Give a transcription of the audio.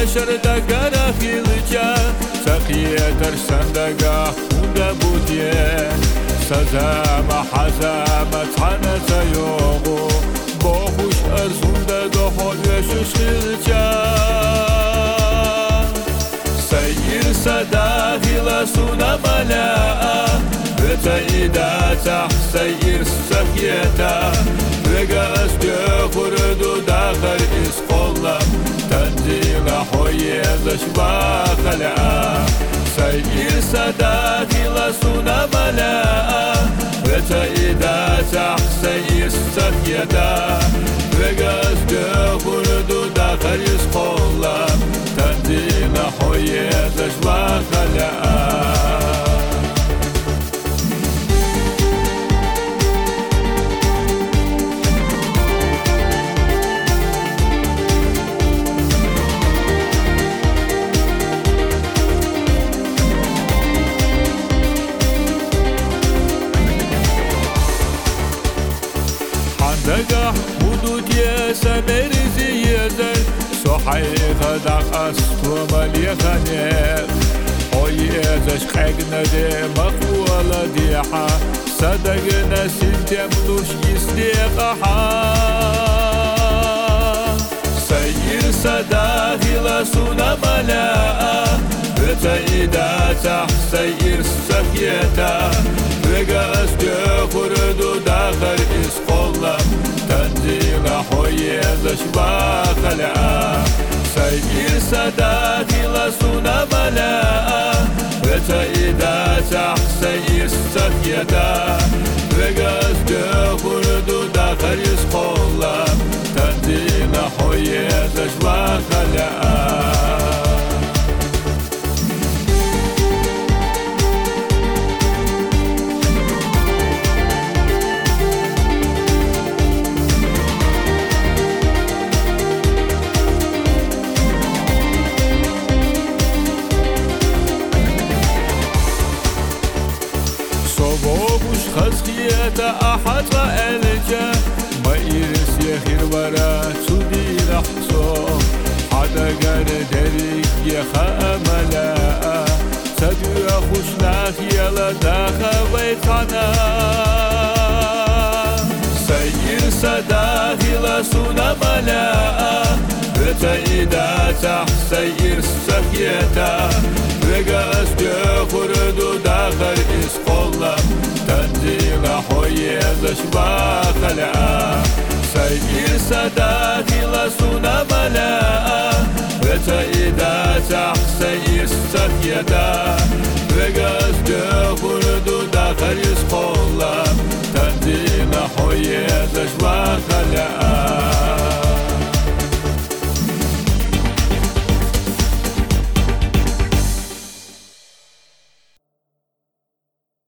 شردگان خیلچا سقیتر سندگاه خونده بودیه سزم حزم تنت یوغو با خوش ارزوندگاه حالوشش خیلچا سیر صداقی لسونا ملاء بتایداتا سیر سخیتا رگاس جخوردو داخل اسقولم تنزيل حويزش باخلع سير صداقي لسونا ملاء بتايدا تح سير سخيدا رقاس جخوردو داخل اسقولم تنزيل حويزش باخلع دقه حدود سمرزي يزل صحيح دق أستو مليخنير حويزش خيقنا دي مقوالة ديحة صدقنا سنتملوش يسليقها سير صداقي لسونا ملاء بتايدا تح سير سخيتا رقاس جخوردو داخل اسقولم تنزيل حويزش باخلع سير صداقي لسونا ملاء بتايدا تح سير سخيتا رقاس جخوردو داخل اسقولم تنزيل حويزش باخلع صبوش خزخية أحد رأيلك ما إيرس يخير ورا تودي لحظو حدا قال دريك يخاملا تدو يخوش ناخي لداخل بيتنا سير صداقي لسونا ملاء بتايدا تح سير سخيتا رقاس جخوردو داخل اسقولم تنزيل حويزش باخلع سير صداقي لسونا ملاء بتايدا تح سير سخيتا